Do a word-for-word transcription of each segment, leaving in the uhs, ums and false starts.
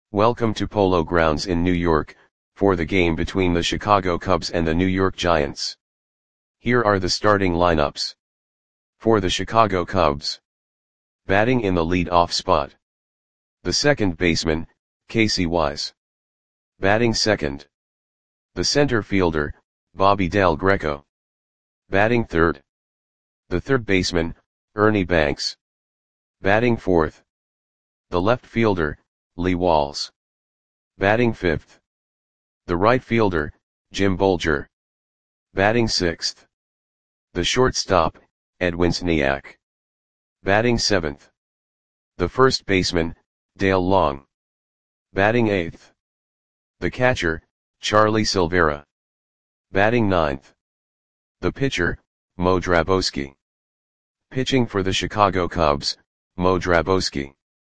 Welcome to Polo Grounds in New York, for the game between the Chicago Cubs and the New York Giants. Here are the starting lineups. For the Chicago Cubs. Batting in the lead-off spot. The second baseman, Casey Wise. Batting second. The center fielder, Bobby Del Greco. Batting third. The third baseman, Ernie Banks. Batting fourth. The left fielder, Lee Walls. Batting fifth. The right fielder, Jim Bolger. Batting sixth. The shortstop, Edwin Sneak. Batting seventh. The first baseman, Dale Long. Batting eighth. The catcher, Charlie Silvera. Batting ninth. The pitcher, Mo Drabowski. Pitching for the Chicago Cubs, Mo Drabowski.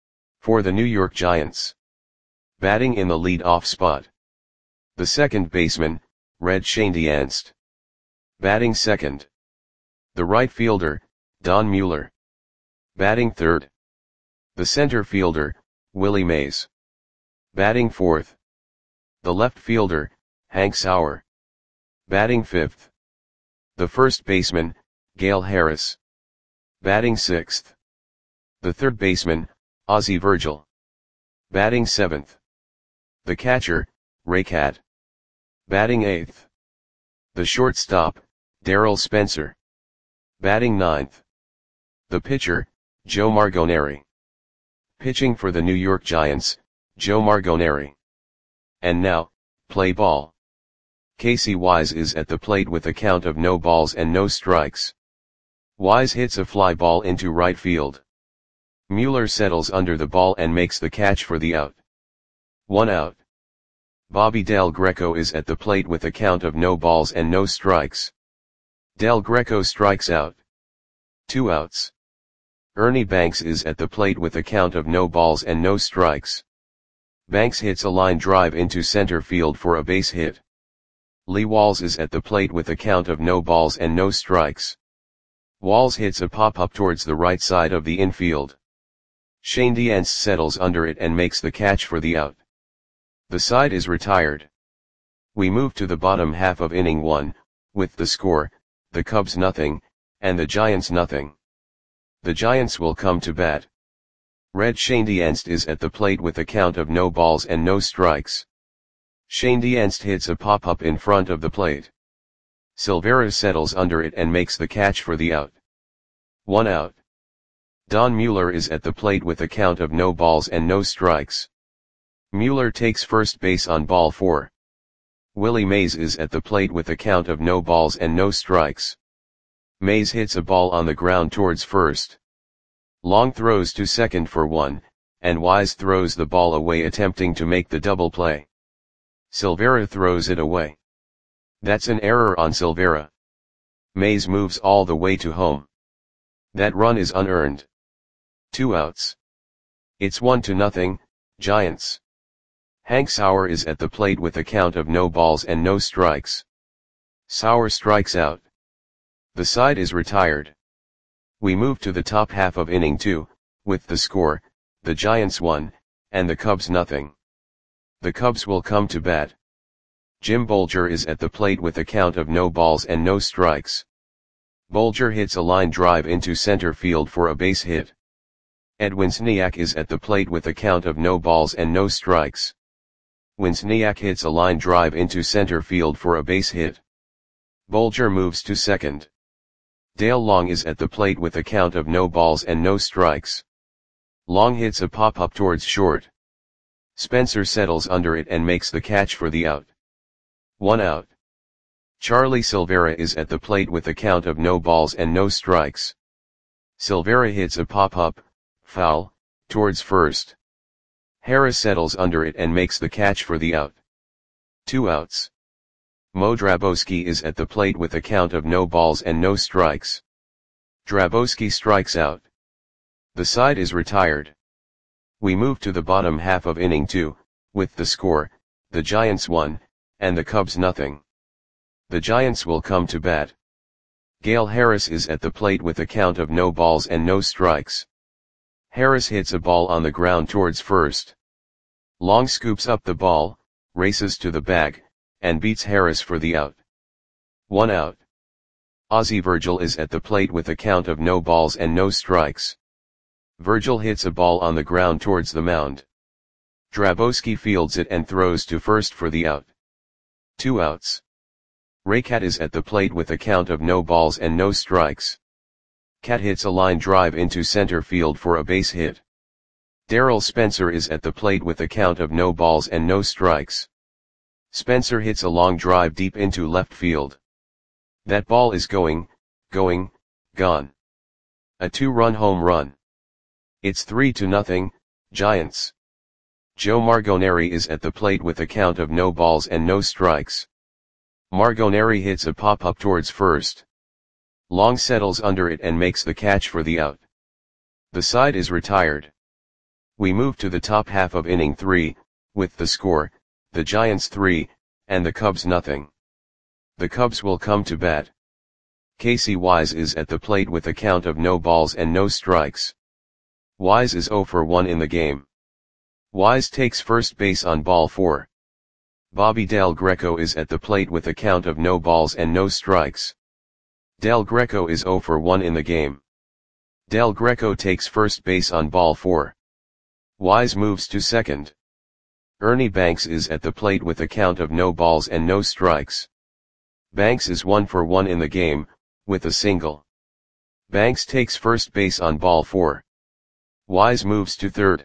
For the New York Giants. Batting in the lead-off spot. The second baseman, Red Schoendienst. Batting second. The right fielder, Don Mueller. Batting third. The center fielder, Willie Mays. Batting fourth. The left fielder, Hank Sauer. Batting fifth. The first baseman, Gale Harris. Batting sixth. The third baseman, Ozzie Virgil. Batting seventh. The catcher, Ray Cat. Batting eighth. The shortstop, Darryl Spencer. Batting ninth. The pitcher, Joe Margoneri. Pitching for the New York Giants, Joe Margoneri. And now, play ball. Casey Wise is at the plate with a count of no balls and no strikes. Wise hits a fly ball into right field. Mueller settles under the ball and makes the catch for the out. One out. Bobby Del Greco is at the plate with a count of no balls and no strikes. Del Greco strikes out. Two outs. Ernie Banks is at the plate with a count of no balls and no strikes. Banks hits a line drive into center field for a base hit. Lee Walls is at the plate with a count of no balls and no strikes. Walls hits a pop-up towards the right side of the infield. Schoendienst settles under it and makes the catch for the out. The side is retired. We move to the bottom half of inning one, with the score, the Cubs nothing, and the Giants nothing. The Giants will come to bat. Red Schoendienst is at the plate with a count of no balls and no strikes. Schoendienst hits a pop-up in front of the plate. Silvera settles under it and makes the catch for the out. One out. Don Mueller is at the plate with a count of no balls and no strikes. Mueller takes first base on ball four. Willie Mays is at the plate with a count of no balls and no strikes. Mays hits a ball on the ground towards first. Long throws to second for one, and Wise throws the ball away attempting to make the double play. Silvera throws it away. That's an error on Silvera. Mays moves all the way to home. That run is unearned. Two outs. It's one to nothing, Giants. Hank Sauer is at the plate with a count of no balls and no strikes. Sauer strikes out. The side is retired. We move to the top half of inning two, with the score, the Giants one, and the Cubs nothing. The Cubs will come to bat. Jim Bolger is at the plate with a count of no balls and no strikes. Bolger hits a line drive into center field for a base hit. Edwin Sneak is at the plate with a count of no balls and no strikes. Winsniak hits a line drive into center field for a base hit. Bolger moves to second. Dale Long is at the plate with a count of no balls and no strikes. Long hits a pop-up towards short. Spencer settles under it and makes the catch for the out. One out. Charlie Silvera is at the plate with a count of no balls and no strikes. Silvera hits a pop-up, foul, towards first. Harris settles under it and makes the catch for the out. Two outs. Mo Drabowski is at the plate with a count of no balls and no strikes. Drabowski strikes out. The side is retired. We move to the bottom half of inning two, with the score, the Giants one, and the Cubs nothing. The Giants will come to bat. Gale Harris is at the plate with a count of no balls and no strikes. Harris hits a ball on the ground towards first. Long scoops up the ball, races to the bag, and beats Harris for the out. One out. Ozzie Virgil is at the plate with a count of no balls and no strikes. Virgil hits a ball on the ground towards the mound. Drabowski fields it and throws to first for the out. Two outs. Raycat is at the plate with a count of no balls and no strikes. Cat hits a line drive into center field for a base hit. Darrell Spencer is at the plate with a count of no balls and no strikes. Spencer hits a long drive deep into left field. That ball is going, going, gone. A two-run home run. It's three to nothing, Giants. Joe Margoneri is at the plate with a count of no balls and no strikes. Margoneri hits a pop-up towards first. Long settles under it and makes the catch for the out. The side is retired. We move to the top half of inning three, with the score, the Giants three, and the Cubs nothing. The Cubs will come to bat. Casey Wise is at the plate with a count of no balls and no strikes. Wise is oh for one in the game. Wise takes first base on ball four. Bobby Del Greco is at the plate with a count of no balls and no strikes. Del Greco is oh for one in the game. Del Greco takes first base on ball four. Wise moves to second. Ernie Banks is at the plate with a count of no balls and no strikes. Banks is one for one in the game, with a single. Banks takes first base on ball four. Wise moves to third.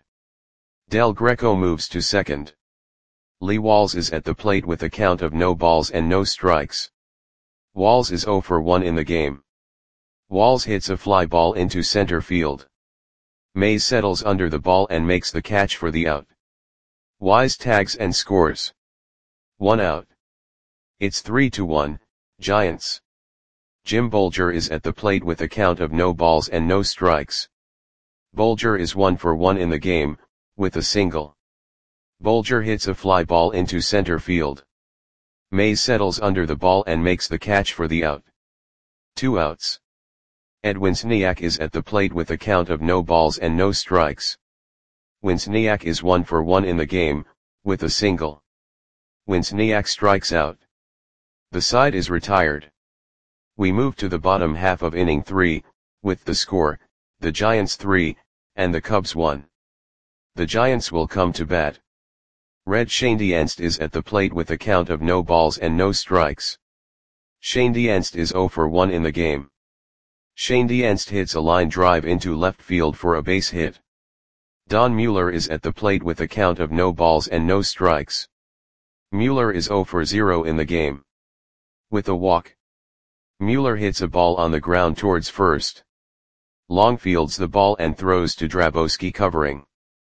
Del Greco moves to second. Lee Walls is at the plate with a count of no balls and no strikes. Walls is oh for one in the game. Walls hits a fly ball into center field. Mays settles under the ball and makes the catch for the out. Wise tags and scores. One out. It's three to one, Giants. Jim Bolger is at the plate with a count of no balls and no strikes. Bolger is one for one in the game, with a single. Bolger hits a fly ball into center field. Mays settles under the ball and makes the catch for the out. Two outs. Ed Winsniak is at the plate with a count of no balls and no strikes. Winsniak is one for one in the game, with a single. Winsniak strikes out. The side is retired. We move to the bottom half of inning three, with the score, the Giants three, and the Cubs one. The Giants will come to bat. Red Schoendienst is at the plate with a count of no balls and no strikes. Schoendienst is oh for one in the game. Schoendienst hits a line drive into left field for a base hit. Don Mueller is at the plate with a count of no balls and no strikes. Mueller is oh for zero in the game. With a walk. Mueller hits a ball on the ground towards first. Long fields the ball and throws to Drabowski covering.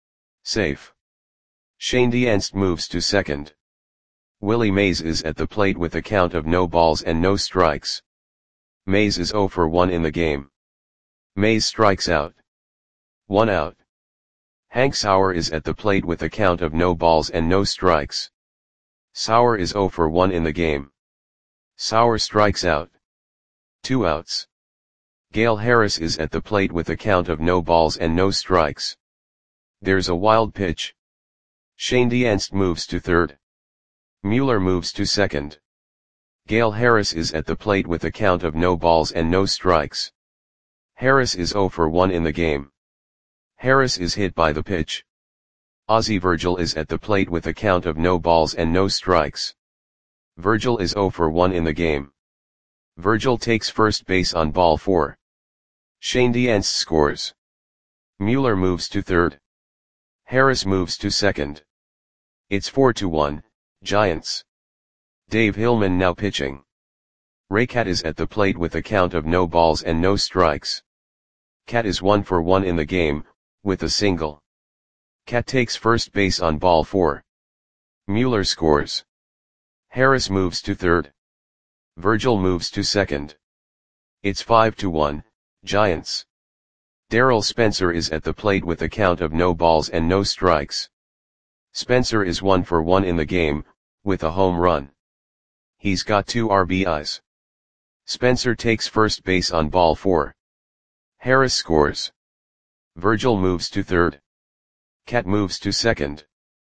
Safe. Schoendienst moves to second. Willie Mays is at the plate with a count of no balls and no strikes. Mays is oh for one in the game. Mays strikes out. One out. Hank Sauer is at the plate with a count of no balls and no strikes. Sauer is oh for one in the game. Sauer strikes out. Two outs. Gale Harris is at the plate with a count of no balls and no strikes. There's a wild pitch. Schoendienst moves to third. Mueller moves to second. Gale Harris is at the plate with a count of no balls and no strikes. Harris is oh for one in the game. Harris is hit by the pitch. Ozzie Virgil is at the plate with a count of no balls and no strikes. Virgil is oh for one in the game. Virgil takes first base on ball four. Schoendienst scores. Mueller moves to third. Harris moves to second. It's four to one, Giants. Dave Hillman now pitching. Raycat is at the plate with a count of no balls and no strikes. Cat is one for one in the game, with a single. Cat takes first base on ball four. Mueller scores. Harris moves to third. Virgil moves to second. It's five to one, Giants. Darrell Spencer is at the plate with a count of no balls and no strikes. Spencer is one for one in the game, with a home run. He's got two R B Is. Spencer takes first base on ball four. Harris scores. Virgil moves to third. Cat moves to second.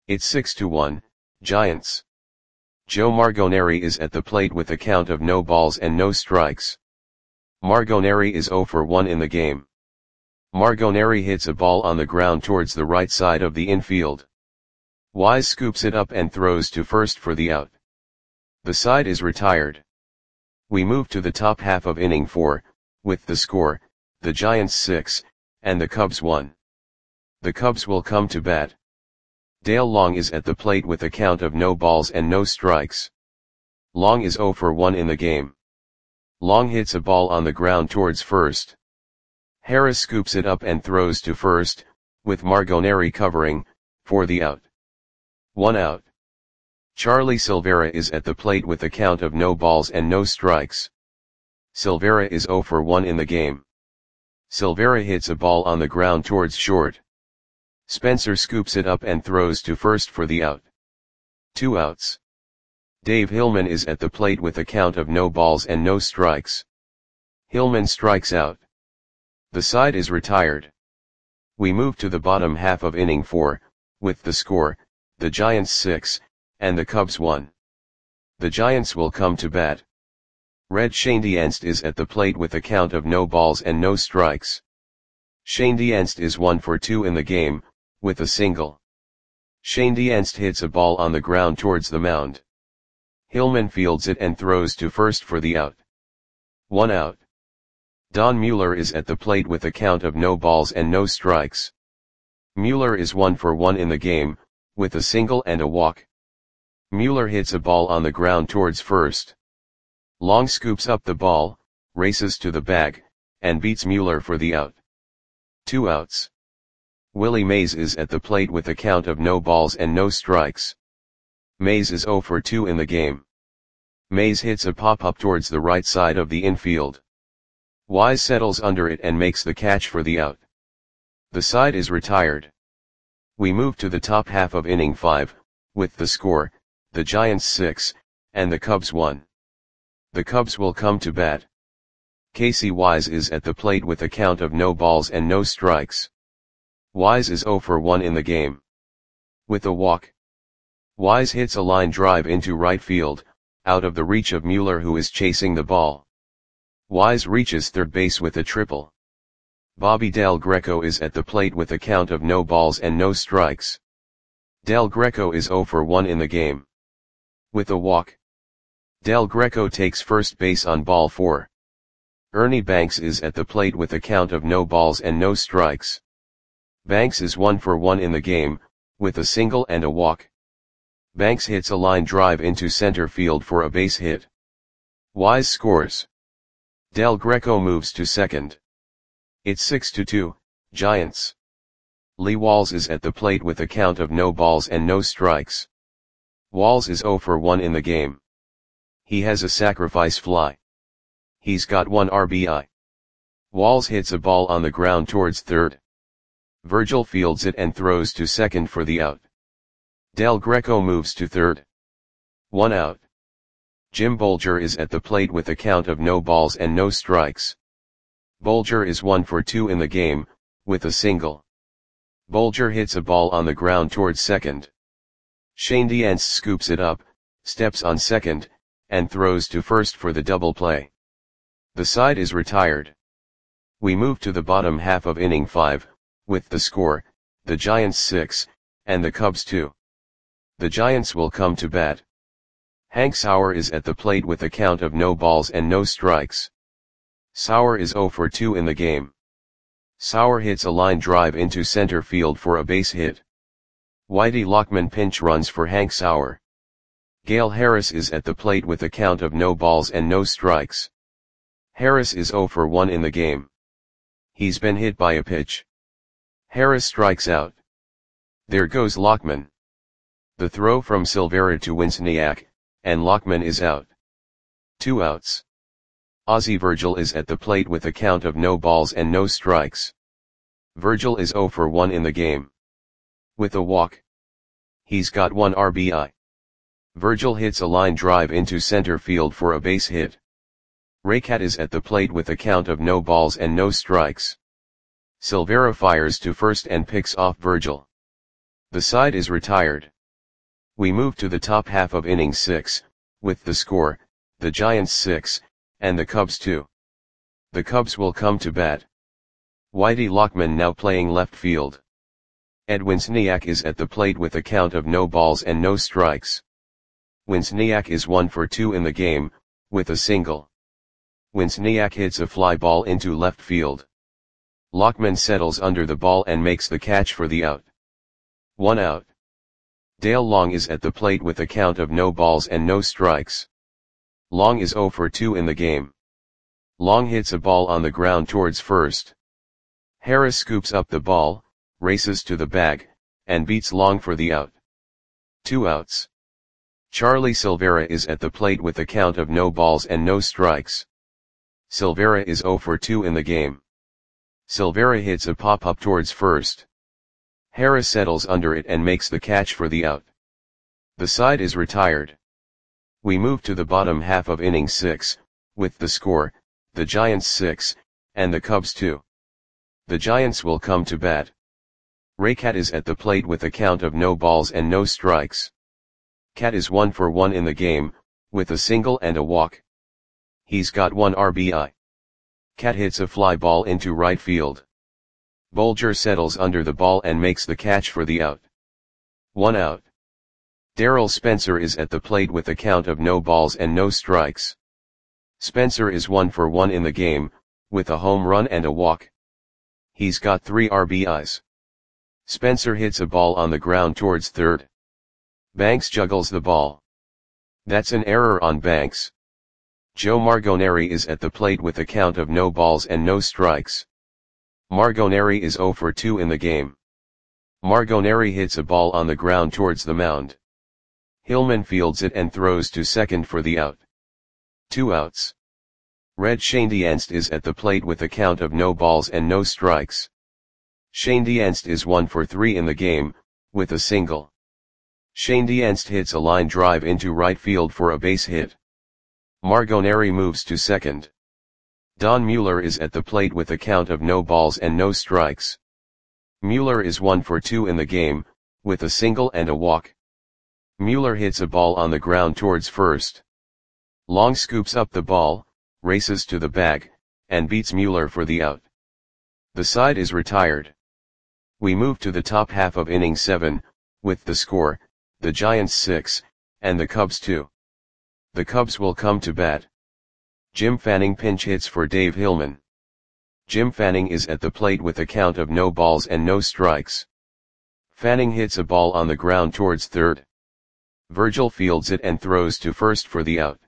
It's six to one, Giants. Joe Margoneri is at the plate with a count of no balls and no strikes. Margoneri is zero for one in the game. Margoneri hits a ball on the ground towards the right side of the infield. Wise scoops it up and throws to first for the out. The side is retired. We move to the top half of inning four, with the score, the Giants six, and the Cubs one. The Cubs will come to bat. Dale Long is at the plate with a count of no balls and no strikes. Long is zero for one in the game. Long hits a ball on the ground towards first. Harris scoops it up and throws to first, with Margoneri covering, for the out. One out. Charlie Silvera is at the plate with a count of no balls and no strikes. Silvera is zero for one in the game. Silvera hits a ball on the ground towards short. Spencer scoops it up and throws to first for the out. Two outs. Dave Hillman is at the plate with a count of no balls and no strikes. Hillman strikes out. The side is retired. We move to the bottom half of inning four, with the score, the Giants six, and the Cubs one. The Giants will come to bat. Red Schoendienst is at the plate with a count of no balls and no strikes. Schoendienst is one for two in the game, with a single. Schoendienst hits a ball on the ground towards the mound. Hillman fields it and throws to first for the out. One out. Don Mueller is at the plate with a count of no balls and no strikes. Mueller is one for one in the game, with a single and a walk. Mueller hits a ball on the ground towards first. Long scoops up the ball, races to the bag, and beats Mueller for the out. Two outs. Willie Mays is at the plate with a count of no balls and no strikes. Mays is zero for two in the game. Mays hits a pop-up towards the right side of the infield. Wise settles under it and makes the catch for the out. The side is retired. We move to the top half of inning five, with the score, the Giants six, and the Cubs one. The Cubs will come to bat. Casey Wise is at the plate with a count of no balls and no strikes. Wise is zero for one in the game. With a walk. Wise hits a line drive into right field, out of the reach of Mueller who is chasing the ball. Wise reaches third base with a triple. Bobby Del Greco is at the plate with a count of no balls and no strikes. Del Greco is zero for one in the game. With a walk. Del Greco takes first base on ball four. Ernie Banks is at the plate with a count of no balls and no strikes. Banks is one for one in the game, with a single and a walk. Banks hits a line drive into center field for a base hit. Wise scores. Del Greco moves to second. It's six to two, Giants. Lee Walls is at the plate with a count of no balls and no strikes. Walls is zero for one in the game. He has a sacrifice fly. He's got one R B I. Walls hits a ball on the ground towards third. Virgil fields it and throws to second for the out. Del Greco moves to third. One out. Jim Bolger is at the plate with a count of no balls and no strikes. Bolger is one for two in the game, with a single. Bolger hits a ball on the ground towards second. Schoendienst scoops it up, steps on second, and throws to first for the double play. The side is retired. We move to the bottom half of inning five, with the score, the Giants six, and the Cubs two. The Giants will come to bat. Hank Sauer is at the plate with a count of no balls and no strikes. Sauer is zero for two in the game. Sauer hits a line drive into center field for a base hit. Whitey Lockman pinch runs for Hank Sauer. Gale Harris is at the plate with a count of no balls and no strikes. Harris is zero for one in the game. He's been hit by a pitch. Harris strikes out. There goes Lockman. The throw from Silvera to Winsniak, and Lockman is out. Two outs. Ozzie Virgil is at the plate with a count of no balls and no strikes. Virgil is zero for one in the game. With a walk. He's got one R B I. Virgil hits a line drive into center field for a base hit. Raycat is at the plate with a count of no balls and no strikes. Silvera fires to first and picks off Virgil. The side is retired. We move to the top half of inning six, with the score, the Giants six, and the Cubs two. The Cubs will come to bat. Whitey Lockman now playing left field. Ed Winsniak is at the plate with a count of no balls and no strikes. Winsniak is one for two in the game, with a single. Winsniak hits a fly ball into left field. Lockman settles under the ball and makes the catch for the out. One out. Dale Long is at the plate with a count of no balls and no strikes. Long is zero for two in the game. Long hits a ball on the ground towards first. Harris scoops up the ball, races to the bag, and beats Long for the out. Two outs. Charlie Silvera is at the plate with a count of no balls and no strikes. Silvera is zero for two in the game. Silvera hits a pop-up towards first. Harris settles under it and makes the catch for the out. The side is retired. We move to the bottom half of inning six, with the score, the Giants six, and the Cubs two. The Giants will come to bat. Raycat is at the plate with a count of no balls and no strikes. Cat is one for one in the game, with a single and a walk. He's got one R B I. Cat hits a fly ball into right field. Bolger settles under the ball and makes the catch for the out. One out. Darryl Spencer is at the plate with a count of no balls and no strikes. Spencer is one for one in the game, with a home run and a walk. He's got three R B Is. Spencer hits a ball on the ground towards third. Banks juggles the ball. That's an error on Banks. Joe Margoneri is at the plate with a count of no balls and no strikes. Margoneri is zero for two in the game. Margoneri hits a ball on the ground towards the mound. Hillman fields it and throws to second for the out. Two outs. Red Schoendienst is at the plate with a count of no balls and no strikes. Schoendienst is one for three in the game, with a single. Schoendienst hits a line drive into right field for a base hit. Margoneri moves to second. Don Mueller is at the plate with a count of no balls and no strikes. Mueller is one for two in the game, with a single and a walk. Mueller hits a ball on the ground towards first. Long scoops up the ball, races to the bag, and beats Mueller for the out. The side is retired. We move to the top half of inning seven, with the score, the Giants six, and the Cubs two. The Cubs will come to bat. Jim Fanning pinch hits for Dave Hillman. Jim Fanning is at the plate with a count of no balls and no strikes. Fanning hits a ball on the ground towards third. Virgil fields it and throws to first for the out.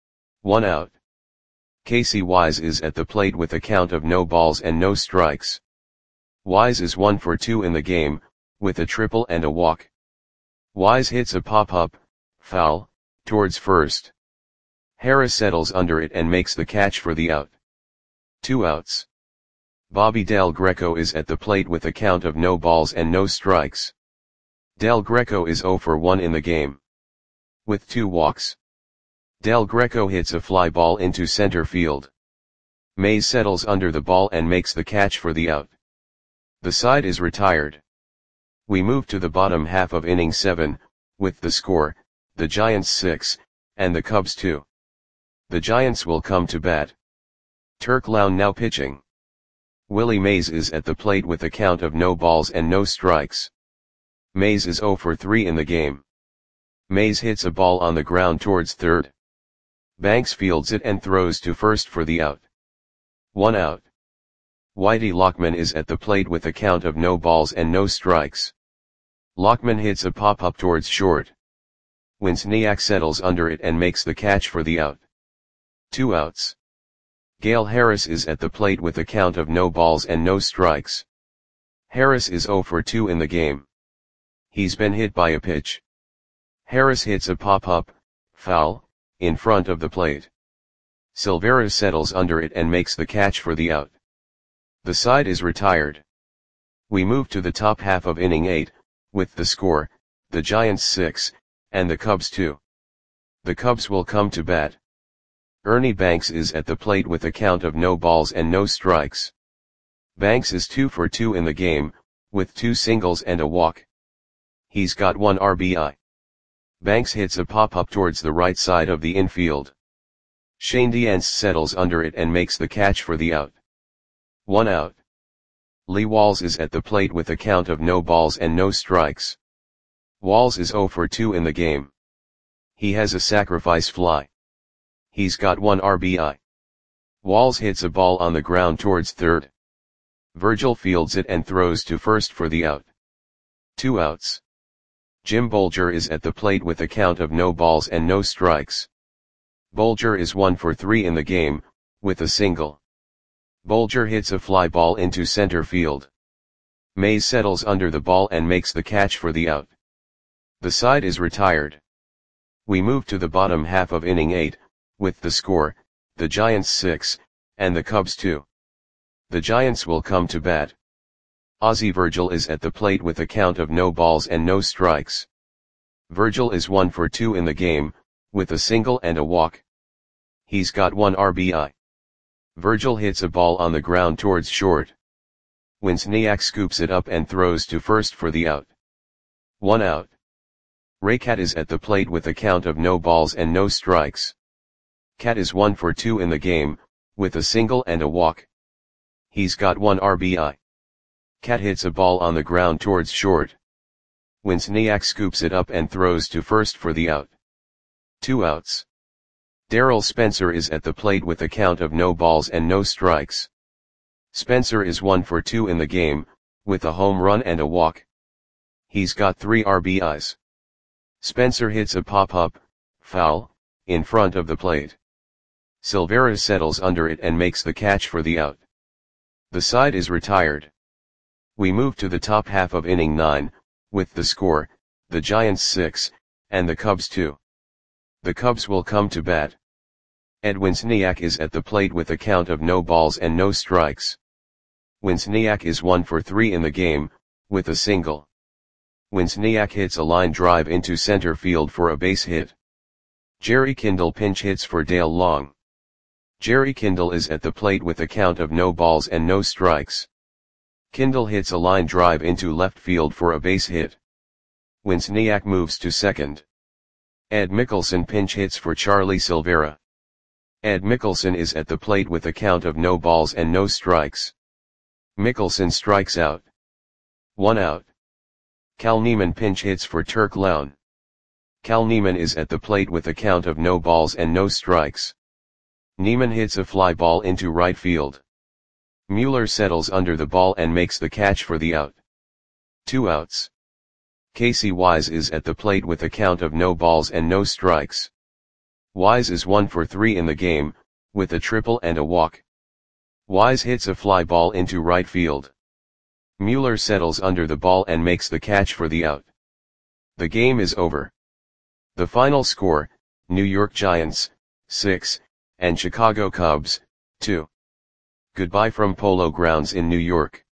One out. Casey Wise is at the plate with a count of no balls and no strikes. Wise is one for two in the game, with a triple and a walk. Wise hits a pop-up, foul, towards first. Harris settles under it and makes the catch for the out. Two outs. Bobby Del Greco is at the plate with a count of no balls and no strikes. Del Greco is zero for one in the game. With two walks. Del Greco hits a fly ball into center field. Mays settles under the ball and makes the catch for the out. The side is retired. We move to the bottom half of inning seven, with the score, the Giants six, and the Cubs two. The Giants will come to bat. Turk Lown now pitching. Willie Mays is at the plate with a count of no balls and no strikes. Mays is zero for three in the game. Mays hits a ball on the ground towards third. Banks fields it and throws to first for the out. One out. Whitey Lockman is at the plate with a count of no balls and no strikes. Lockman hits a pop-up towards short. Winsniak settles under it and makes the catch for the out. Two outs. Gale Harris is at the plate with a count of no balls and no strikes. Harris is zero for two in the game. He's been hit by a pitch. Harris hits a pop-up, foul, in front of the plate. Silvera settles under it and makes the catch for the out. The side is retired. We move to the top half of inning eight, with the score, the Giants six, and the Cubs two. The Cubs will come to bat. Ernie Banks is at the plate with a count of no balls and no strikes. Banks is two for two in the game, with two singles and a walk. He's got one R B I. Banks hits a pop-up towards the right side of the infield. Shane Diance settles under it and makes the catch for the out. One out. Lee Walls is at the plate with a count of no balls and no strikes. Walls is zero for two in the game. He has a sacrifice fly. He's got one R B I. Walls hits a ball on the ground towards third. Virgil fields it and throws to first for the out. Two outs. Jim Bolger is at the plate with a count of no balls and no strikes. Bolger is one for three in the game, with a single. Bolger hits a fly ball into center field. Mays settles under the ball and makes the catch for the out. The side is retired. We move to the bottom half of inning eight, with the score, the Giants six, and the Cubs two. The Giants will come to bat. Ozzie Virgil is at the plate with a count of no balls and no strikes. Virgil is one for two in the game, with a single and a walk. He's got one R B I. Virgil hits a ball on the ground towards short. Winsniak scoops it up and throws to first for the out. One out. Raycat is at the plate with a count of no balls and no strikes. Cat is one for two in the game, with a single and a walk. He's got one R B I. Cat hits a ball on the ground towards short. Winsniak scoops it up and throws to first for the out. Two outs. Darrell Spencer is at the plate with a count of no balls and no strikes. Spencer is one for two in the game, with a home run and a walk. He's got three R B Is. Spencer hits a pop-up, foul, in front of the plate. Silvera settles under it and makes the catch for the out. The side is retired. We move to the top half of inning nine, with the score, the Giants six, and the Cubs two. The Cubs will come to bat. Ed Winsniak is at the plate with a count of no balls and no strikes. Winsniak is one for three in the game, with a single. Winsniak hits a line drive into center field for a base hit. Jerry Kindle pinch hits for Dale Long. Jerry Kindle is at the plate with a count of no balls and no strikes. Kindle hits a line drive into left field for a base hit. Winsniak moves to second. Ed Mickelson pinch hits for Charlie Silvera. Ed Mickelson is at the plate with a count of no balls and no strikes. Mickelson strikes out. One out. Cal Neiman pinch hits for Turk Lown. Cal Neiman is at the plate with a count of no balls and no strikes. Neiman hits a fly ball into right field. Mueller settles under the ball and makes the catch for the out. Two outs. Casey Wise is at the plate with a count of no balls and no strikes. Wise is one for three in the game, with a triple and a walk. Wise hits a fly ball into right field. Mueller settles under the ball and makes the catch for the out. The game is over. The final score, New York Giants, six, and Chicago Cubs, two. Goodbye from Polo Grounds in New York.